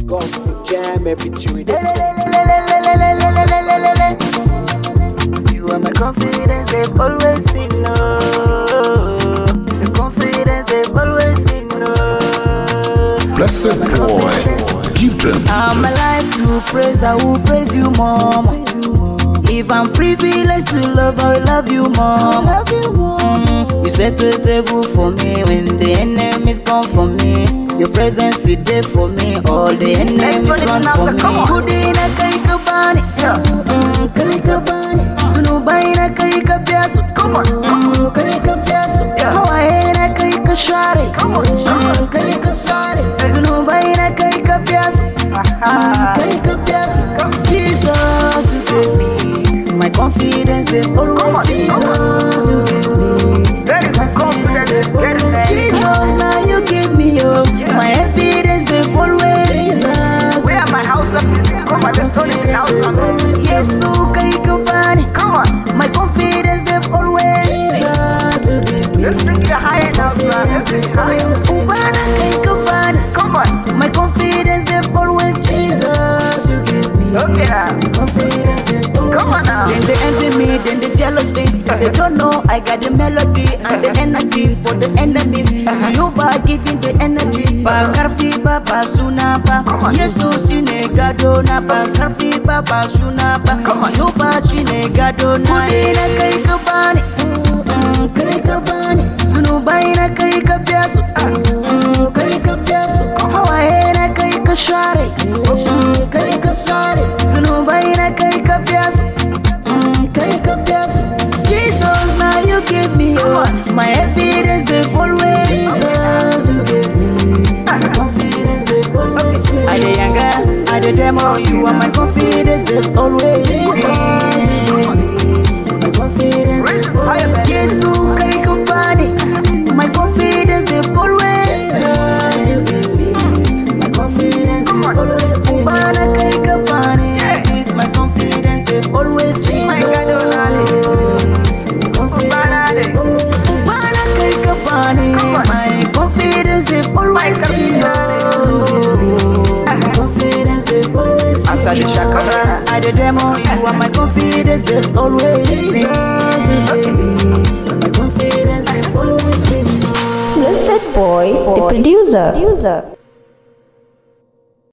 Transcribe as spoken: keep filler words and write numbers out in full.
Gospel jam every Tuesday. You are my confidence, they've always seen love. The confidence, they've always seen love. Blessed boy, give them. I'm alive to praise, I will praise you, Mama. If I'm privileged to love, I will love you, Mama. Mm, you set a table for me when the enemies come for me. Your presence is there for me, all the enemies run for me. Kudina kaika bani, kaika bani. Sunubaina kaika piasu, kaika piasu. Hawaena kaika shari, kaika shari. Sunubaina kaika piasu, kaika piasu. Jesus, you gave me my confidence, they've always seen Jesus, you gave me. That is my confidence, get it. Jesus, now you give me up. My evidence, they've always Jesus. Where my house up? Come on, just turn it out. Yes, so kaikabani. Come on. My confidence, they've always Jesus. Let's take it higher now, son. Let's take it higher. Ubana kaikabani. Come on. My confidence, they've always Jesus. You give me okay, now. confidence, they've always. Come on now. Then they envy me, then they jealous me. They don't know I got the melody and the energy for the enemies. Jehovah giving the energy. Bakarfi baba sunapa. Jesus inegado na bakarfi baba sunapa. Jehovah inegado na. Kudina kaikabani, kaikabani. Sunubaina kaikapiasu, kaikapiasu. Hawaena kaikashari, kaikashari. Sunubaina kaikapiasu, kaikapiasu. Jesus, now you give me up. My evidence, they've always Jesus, you give me my confidence, they've always seen. I the younger, I the demo, you are my confidence, they've always seen. My confidence, they've always seen. Yes, so kaikabani. My confidence, they've always Jesus, you give me my confidence, they've always seen. Bana kaikabani, this my confidence, they've always seen. My confidence, they've always seen. My confidence, they've always seen. Asa the shakara, I the demo, you are my confidence, they've always seen. My confidence, they've always seen. Blessed boy, the producer.